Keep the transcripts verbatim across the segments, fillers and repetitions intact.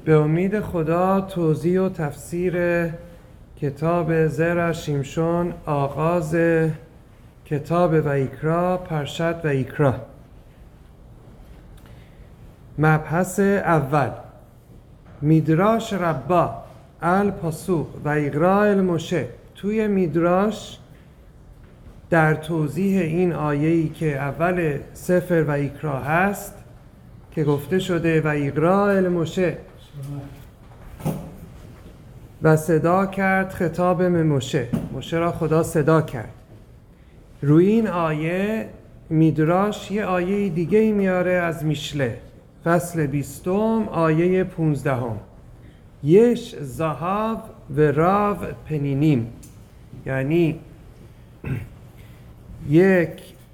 به امید خدا توضیح و تفسیر کتاب زرع شیمشون، آغاز کتاب ویکرا، پرشت ویکرا. مبحث اول، میدراش ربا الپاسوق ویقرا الموشه. توی میدراش در توضیح این آیه‌ای که اول سفر ویکرا هست که گفته شده ویقرا الموشه و صدا کرد خطاب به موشه، موشه را خدا صدا کرد. روی این آیه میدراش یه آیه دیگه میاره از میشله، فصل بیستم آیه پونزدهم. یش زهاو و راو پنینیم، یعنی یک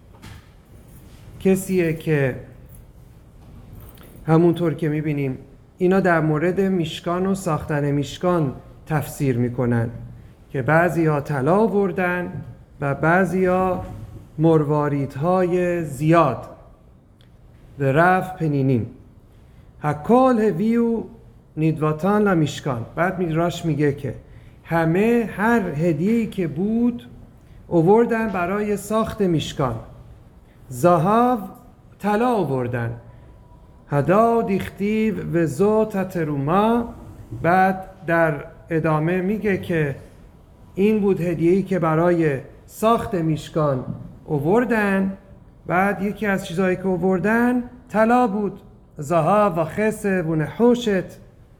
کسیه که همونطور که میبینیم اینا در مورد میشکان و ساختن میشکان تفسیر میکنن که بعضی ها طلا آوردن و بعضی ها مرواریدهای زیاد و رف پنینیم. هکال هویو نیدواتان لمیشکان. بعد میدراش میگه که همه هر هدیه‌ای که بود آوردن برای ساخت میشکان. زهاو طلا آوردن، هدا دیختیو و زو تتروما. بعد در ادامه میگه که این بود هدیه‌ای که برای ساخت میشکان آوردن. بعد یکی از چیزایی که آوردن طلا بود، زها و خسه و نحوشت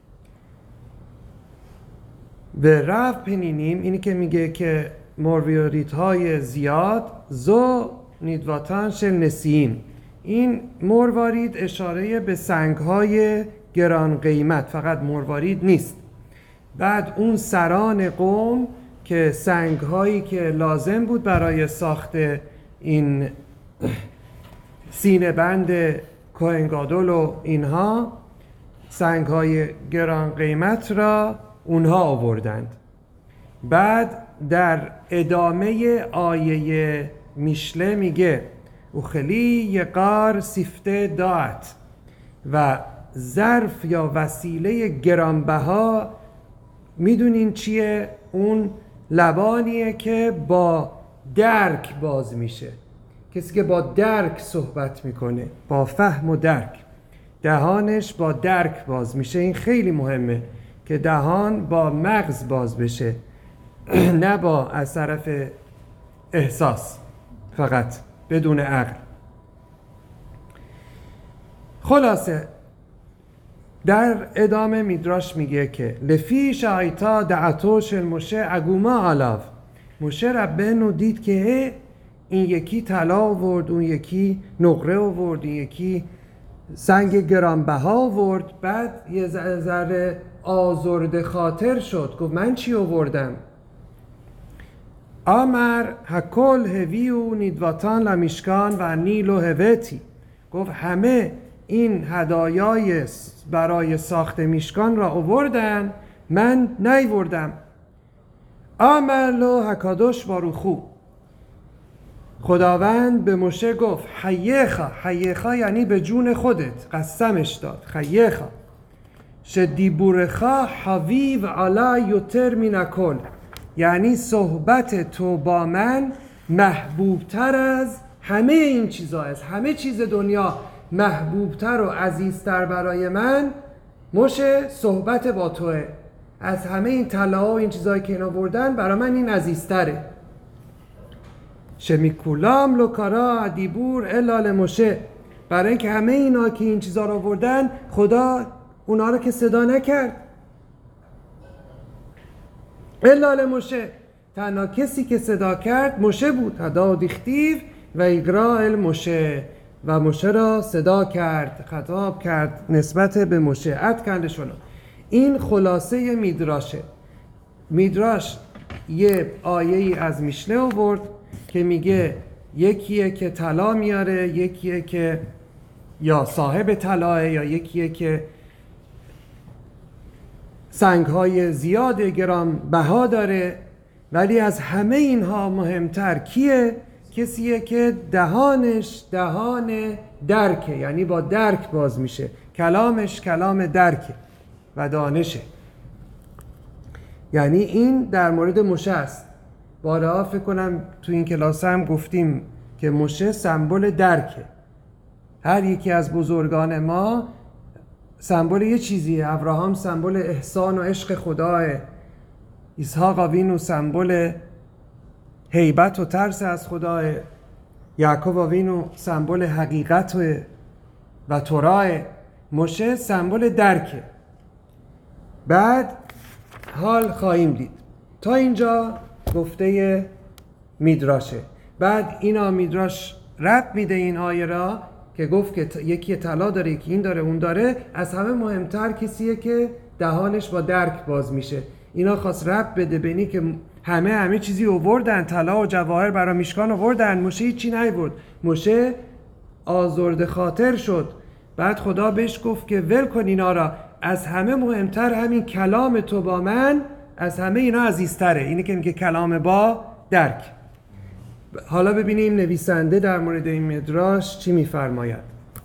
و رف پنینیم. اینی که میگه که مرواریدهای زیاد، زو نیدواتان شل نسیم. این مروارید اشاره به سنگهای گران قیمت، فقط مروارید نیست. بعد اون سران قوم که سنگهایی که لازم بود برای ساخت این سینه بند کوهنگادول و اینها، سنگهای گران قیمت را اونها آوردند. بعد در ادامه آیه میشله میگه او خلی یقار سیفته دات، و ظرف یا وسیله گرانبها میدونین چیه؟ اون لبانیه که با درک باز میشه. کسی که با درک صحبت میکنه، با فهم و درک، دهانش با درک باز میشه. این خیلی مهمه که دهان با مغز باز بشه، نه با از طرف احساس فقط بدون عقل. خلاصه در ادامه میدراش میگه که لفی شایتا دعتوش الموشه اگوما علاو. موشه ربنو دید که این یکی طلا آورد، اون یکی نقره آورد، این یکی سنگ گرانبها آورد. بعد یه ذره آزرده خاطر شد، گفت من چی آوردم؟ آمر هکل هویو نیدواتان لمیشکان و نیلو هویتی. گفت همه این هدایای برای ساخت میشکان را آوردن، من نیوردم. آمر لو هکادوش باروخو. خداوند به موشه گفت حیخا. حیخا یعنی به جون خودت قسمش داد. حیخا شدیبورخا حویو علا یوتر مینکل، یعنی صحبت تو با من محبوبتر از همه این چیزا، از همه چیز دنیا محبوبتر و عزیزتر برای من موشه صحبت با توه. از همه این طلا و این چیزایی که اینا بردن برای من این عزیزتره. شمیکولام لوکارا عدیبور الال موشه. برای اینکه همه اینا که این چیزا رو بردن، خدا اونا رو که صدا نکرد. الال موشه، تنها کسی که صدا کرد موشه بود. هدا دیختیو و ایگرا الموشه، و موشه را صدا کرد، خطاب کرد نسبت به موشه. عد کنده شنو. این خلاصه میدراشه. میدراش یه آیه‌ای از میشله آورد که میگه یکیه که طلا میاره، یکیه که یا صاحب طلاه، یا یکیه که سنگهای زیاد گران بها داره. ولی از همه اینها مهمتر کیه؟ کسیه که دهانش دهان درکه، یعنی با درک باز میشه، کلامش کلام درکه. و دانشه. یعنی این در مورد موشه است. بارها فکر کنم تو این کلاس هم گفتیم که موشه سمبل درکه. هر یکی از بزرگان ما سمبل یه چیزیه. ابراهام سمبل احسان و عشق خداه، اسحاق آوینو سمبل هیبت و ترس از خداه، یعقوب آوینو سمبل حقیقت و, و توراه، موشه سمبل درکه. بعد حال خواهیم دید تا اینجا گفته میدراشه. بعد اینا میدراش رب میده این آیه را که گفت که یکی طلا داره، یکی این داره، اون داره. از همه مهمتر کسیه که دهانش با درک باز میشه. اینا خواست رب بده بینی که همه همه چیزی آوردن، طلا و جواهر برای میشکان آوردن، موشه هیچی نیورد. موشه آزرده خاطر شد. بعد خدا بهش گفت که ول کن اینا را، از همه مهمتر همین کلام تو با من از همه اینا عزیزتره. اینه که میگه کلام با درک. حالا ببینیم نویسنده در مورد این مدراش چی میفرماید.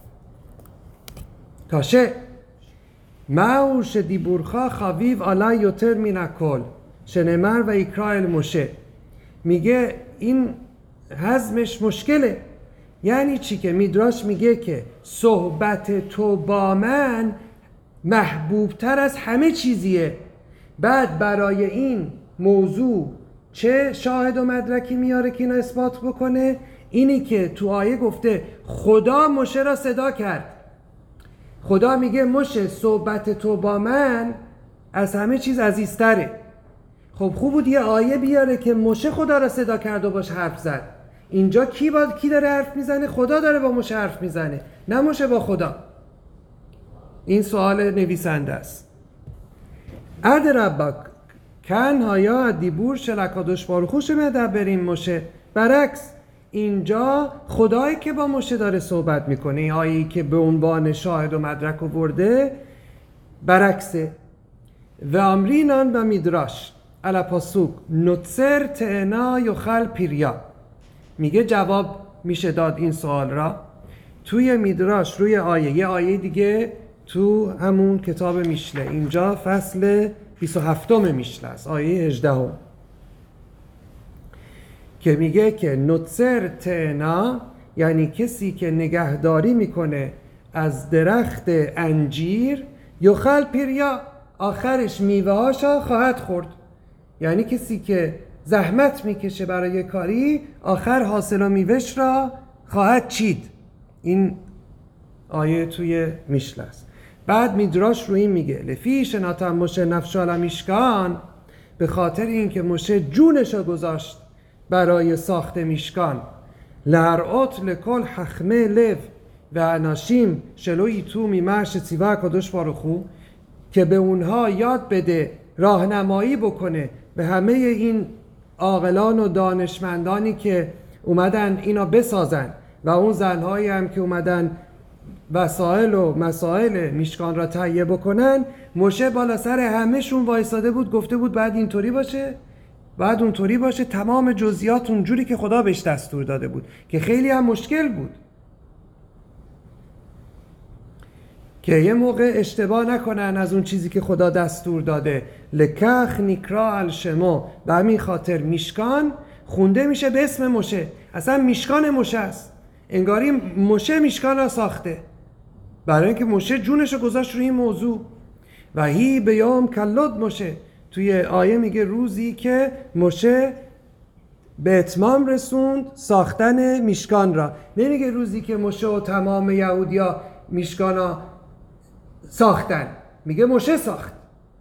تاشه موش دیبورخا خاویو علی یوتر من الکل شنمر و اکرای موشه. میگه این هضمش مشکله. یعنی چی؟ که میدراش میگه که صحبت تو با من محبوبتر از همه چیزیه. بعد برای این موضوع چه شاهد و مدرکی میاره که اینو اثبات بکنه؟ اینی که تو آیه گفته خدا موشه را صدا کرد. خدا میگه موشه صحبت تو با من از همه چیز عزیزتره. خب خوب بود یه آیه بیاره که موشه خدا را صدا کرد و باش حرف زد. اینجا کی با کی داره حرف میزنه؟ خدا داره با موشه حرف میزنه، نه موشه با خدا. این سوال نویسنده است. اد ربک کن هایا دیبور شلکادوش باروخوش مدبرین موشه. برعکس اینجا خدایی که با موشه داره صحبت میکنه. این آیه‌ای که به عنوان شاهد و مدرک آورده برعکسه. و امرینان و میدراش علا پاسوک نوتسر تعنا یخل پیریا. میگه جواب میشه داد این سوال را توی میدراش روی آیه. یه آیه دیگه تو همون کتاب میشله، اینجا فصل بیست و هفتم میشله است، آیه هجده هم. که میگه که نوتسر تعنا یعنی کسی که نگهداری میکنه از درخت انجیر، یخل پیریا آخرش میوه هاشا خواهد خورد. یعنی کسی که زحمت میکشه برای کاری آخر حاصل و میوهش را خواهد چید. این آیه توی میشله است. بعد میدراش رو این میگه لفی شناتن موشه نفشال میشکان، به خاطر اینکه موشه جونش رو گذاشت برای ساخت میشکان. لرعات لکل حخمه لف و اناشیم شلوی تو میمرش سیوه کدوش بارخو، که به اونها یاد بده، راهنمایی بکنه به همه این عاقلان و دانشمندانی که اومدن اینا بسازن و اون زنهایی هم که اومدن وسایل و مسائل میشکان را تهیه بکنن. موشه بالا سر همهشون وایساده بود، گفته بود بعد اینطوری باشه، بعد اونطوری باشه، تمام جزئیات اونجوری که خدا بهش دستور داده بود، که خیلی هم مشکل بود که یه موقع اشتباه نکنن از اون چیزی که خدا دستور داده. لکخ نیکرا الشما، به همین خاطر میشکان خونده میشه به اسم موشه. اصلا میشکان موشه است، انگاری موشه میشکان را ساخته، برای اینکه موشه جونش رو گذاشت روی این موضوع. و هی به یوم کلد موشه، توی آیه میگه روزی که موشه به اتمام رسوند ساختن میشکان را. نمیگه روزی که موشه و تمام یهودیا میشکان را ساختن، میگه موشه ساخت.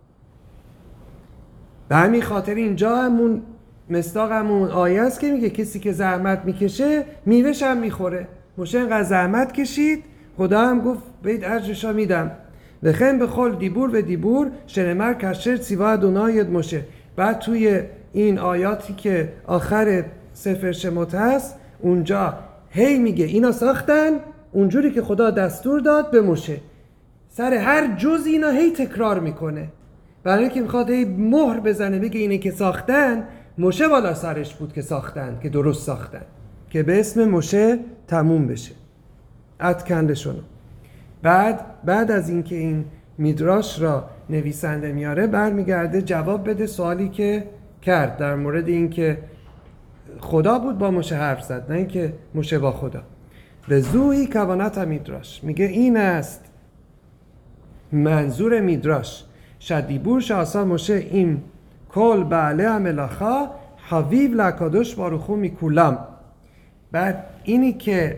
به همین خاطر اینجا همون مصداق همون آیه است که میگه کسی که زحمت میکشه میوهش هم میخوره. موشه اینقدر زحمت کشید، خدا هم گفت بید اجرشا میدم. بخیم بخول دیبور و دیبور شنمر کشر سیوه دوناید موشه. بعد توی این آیاتی که آخر سفر شموت هست اونجا هی میگه اینا ساختن اونجوری که خدا دستور داد به موشه. سر هر جز اینا هی تکرار میکنه، برای اینکه میخواد هی مهر بزنه بگه اینه که ساختن موشه بالا سرش بود که ساختن، که درست ساختن، که به اسم موشه تموم بشه. اتکنده شنو. بعد بعد از اینکه این میدراش را نویسنده میاره برمیگرده جواب بده سوالی که کرد در مورد این که خدا بود با موشه حرف زد، نه اینکه موشه با خدا. به زوی کوانت میدراش، میگه این است منظور میدراش شدیبور شاسا موشه این کل بعله ملاخا حویب لکادوش باروخو میکولم. بعد اینی که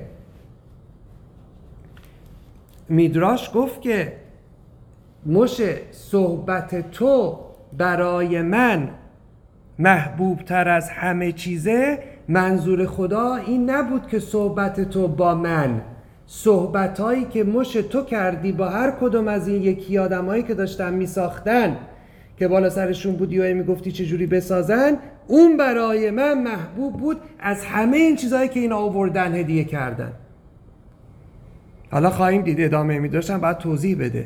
میدراش گفت که موشه صحبت تو برای من محبوب تر از همه چیزه، منظور خدا این نبود که صحبت تو با من، صحبت هایی که موشه تو کردی با هر کدوم از این یکی آدم هایی که داشتن می ساختن که بالا سرشون بودی و می گفتی چجوری بسازن، اون برای من محبوب بود از همه این چیزهایی که اینا آوردن هدیه کردن. حالا خواهیم دید ادامه میدراشم بعد توضیح بده.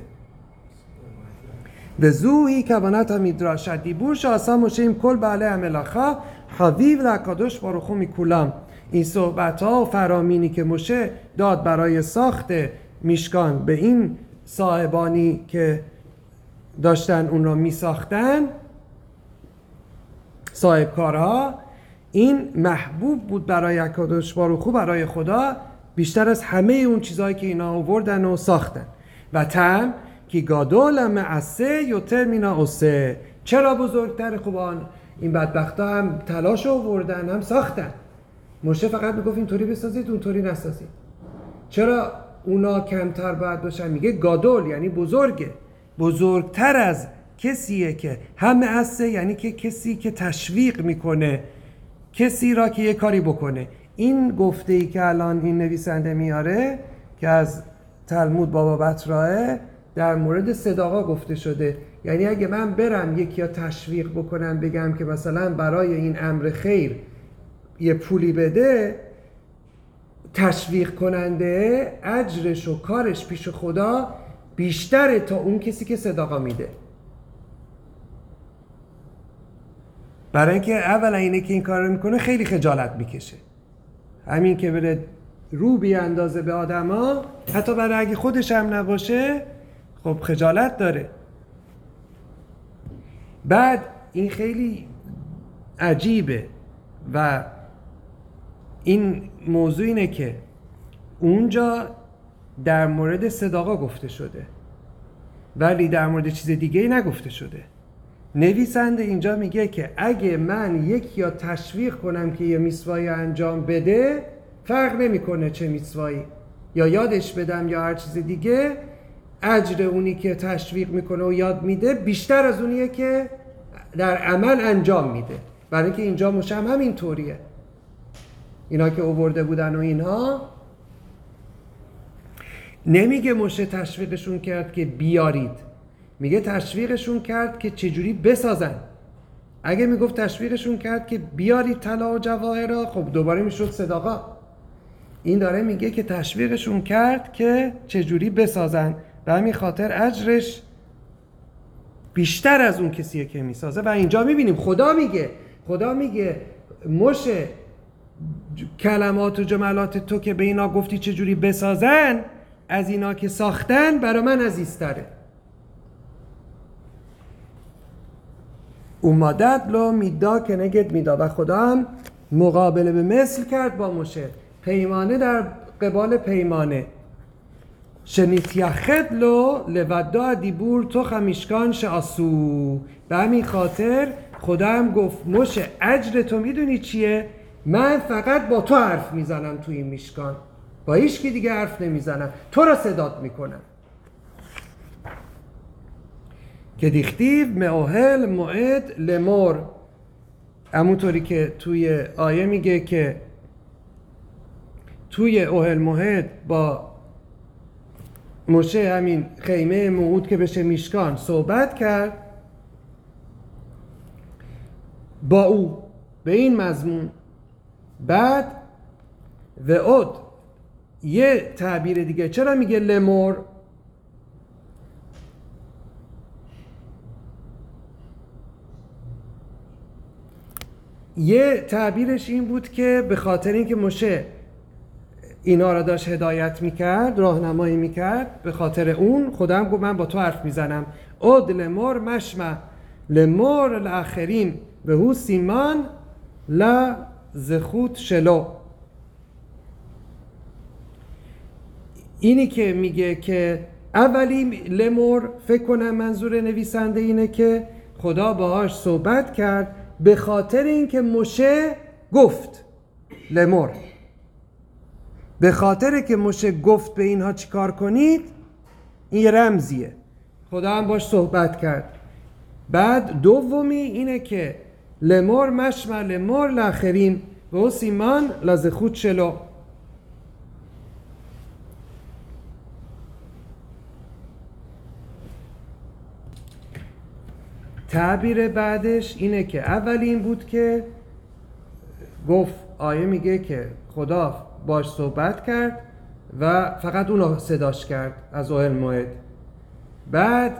به زوی کوانت میدراش شدیبور شاسا موشیم کل بعله املاخا حویب لکادوش باروخو میکولم. این صحبت ها و فرامینی که موشه داد برای ساخت میشکان به این صاحبانی که داشتن اون را میساختن، صاحبکارها، این محبوب بود برای اکادوش باروخو، برای خدا، بیشتر از همه اون چیزهایی که اینا آوردن و ساختن. و تم که گادول معسه یوتر مینا اوسه، چرا بزرگتر؟ خوبان این بدبختا هم تلاش آوردن هم ساختن، موشه فقط میگفت اینطوری بسازید اونطوری نسازید. چرا اونا کمتر باید باشن؟ میگه گادول یعنی بزرگه، بزرگتر از کسیه که همه اسه، یعنی که کسی که تشویق میکنه کسی را که یه کاری بکنه. این گفته ای که الان این نویسنده میاره که از تلمود بابا بطراه در مورد صداقا گفته شده، یعنی اگه من برم یکی یا تشویق بکنم بگم که مثلا برای این امر خیر یه پولی بده، تشویق کننده اجرش و کارش پیش خدا بیشتره تا اون کسی که صداقا میده. برای اینکه اولا اینه که این کار رو میکنه خیلی خجالت میکشه، همین که بره رو بیاندازه به آدم ها، حتی برای اگه خودش هم نباشه خب خجالت داره. بعد این خیلی عجیبه و این موضوع اینه که اونجا در مورد صداقا گفته شده ولی در مورد چیز دیگه ای نگفته شده. نویسنده اینجا میگه که اگه من یکی یا تشویق کنم که یه میسوایی انجام بده، فرق نمیکنه چه میسوایی، یا یادش بدم یا هر چیز دیگه، اجر اونی که تشویق میکنه و یاد میده بیشتر از اونیه که در عمل انجام میده. برای اینکه اینجا مشم همین طوریه، اینا که آورده بودن و اینها نمیگه مشه تشویقشون کرد که بیارید، میگه تشویقشون کرد که چجوری بسازن. اگه میگفت تشویقشون کرد که بیارید طلا و جواهرات، خب دوباره میشد صداقا. این داره میگه که تشویقشون کرد که چجوری بسازن، به همین خاطر اجرش بیشتر از اون کسیه که میسازه. و اینجا میبینیم خدا میگه خدا میگه مشه کلمات و جملات تو که به اینا گفتی چجوری بسازن، از اینا که ساختن برای من عزیزتره. اومدد لو میدا که نگد میدا، و خدا هم مقابله به مثل کرد با موشه، پیمانه در قبال پیمانه. شنیت یخد لو لودا دیبور تو خمیشکان شاسو، به همین خاطر خدا هم گفت موشه اجر تو میدونی چیه؟ من فقط با تو حرف میزنم تو این میشکان، با هیچ کی دیگه حرف نمیزنم، تو را صدات میکنم. که دیختیو معهل موعد لمور، همونطوری که توی آیه میگه که توی اوهل موعد با موشه همین خیمه موعود که بشه میشکان صحبت کرد با او به این مضمون. بعد و اود یه تعبیر دیگه، چرا میگه لمور؟ یه تعبیرش این بود که به خاطر اینکه موشه اینا را داشت هدایت میکرد، راهنمایی میکرد، به خاطر اون خدا هم گفت من با تو حرف میزنم. اد لمر مشمع لمر الاخرین به هو سیمان لا زخوت شلو. اینی که میگه که اولی لمر، فکر کنم منظور نویسنده اینه که خدا باهاش صحبت کرد به خاطر اینکه موشه گفت لمر، به خاطر که موشه گفت به اینها چیکار کنید، این یه رمزیه، خدا هم باش صحبت کرد. بعد دومی اینه که لمر مشمع لمر لاخرین و او سیمان لازخوت شلو. تعبیر بعدش اینه که اولی این بود که گفت، آیه میگه که خدا باش صحبت کرد و فقط اونو صداش کرد از اوهل موعد. بعد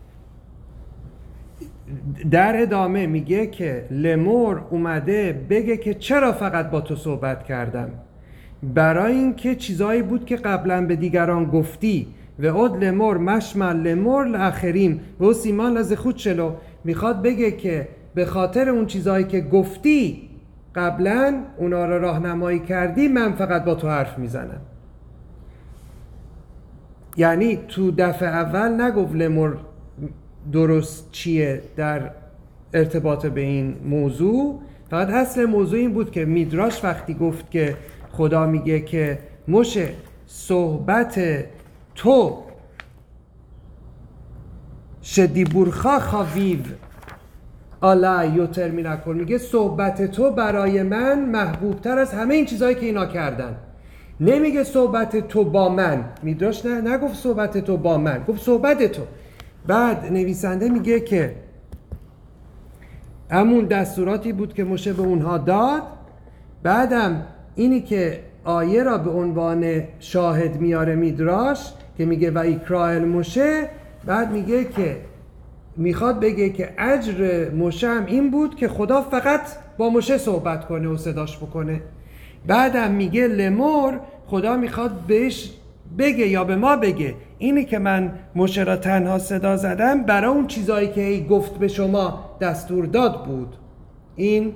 در ادامه میگه که لمر اومده بگه که چرا فقط با تو صحبت کردم، برای اینکه چیزایی بود که قبلا به دیگران گفتی. و اد لمر مشمع لمر لاخرین و سیمان لازخوت شلو، میخواد بگه که به خاطر اون چیزایی که گفتی قبلا اونا رو راهنمایی کردی، من فقط با تو حرف میزنم. یعنی تو دفعه اول نگفت لمر درست چیه در ارتباط به این موضوع، فقط اصل موضوع این بود که میدراش وقتی گفت که خدا میگه که موشه صحبت تو شدی برخا خاویو آلا یوتر می نکن، میگه صحبت تو برای من محبوب تر از همه این چیزهایی که اینا کردن. نمیگه صحبت تو با من، میدراش نه نگفت صحبت تو با من، گفت صحبت تو. بعد نویسنده میگه که همون دستوراتی بود که موشه به اونها داد. بعدم اینی که آیه را به عنوان شاهد میاره میدراش که میگه و ایکرائل موشه، بعد میگه که میخواد بگه که اجر موشه هم این بود که خدا فقط با موشه صحبت کنه و صداش بکنه. بعدم میگه لمر، خدا میخواد بهش بگه یا به ما بگه اینی که من موشه را تنها صدا زدم برای اون چیزایی که ای گفت به شما دستور داد بود. این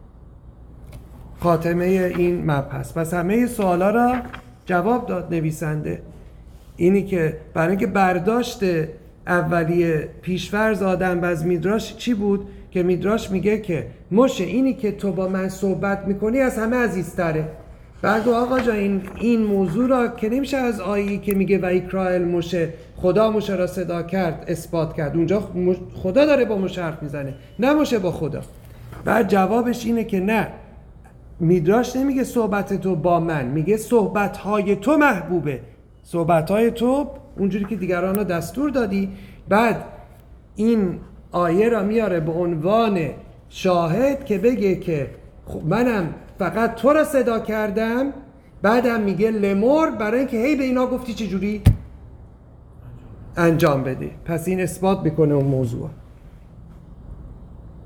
خاتمه این مبحث. پس همه سوالا را جواب داد نویسنده. اینی که برای اینکه برداشت اولیه پیشفرض آدم از میدراش چی بود که میدراش میگه که موشه اینی که تو با من صحبت میکنی از همه عزیزتره. بعد آقا جا این این موضوع را که نمیشه از آیه‌ای که میگه و ایکرائل موشه خدا موشه را صدا کرد اثبات کرد. اونجا خدا داره با موشه حرف میزنه، نه موشه با خدا. بعد جوابش اینه که نه، میدراش نمیگه صحبت تو با من، میگه صحبت‌های تو محبوبه، صحبت‌های تو اونجوری که دیگران رو دستور دادی. بعد این آیه را میاره به عنوان شاهد که بگه که منم فقط تو را صدا کردم. بعدم میگه لمر برای اینکه هی به اینا گفتی چجوری انجام بده. پس این اثبات میکنه اون موضوع.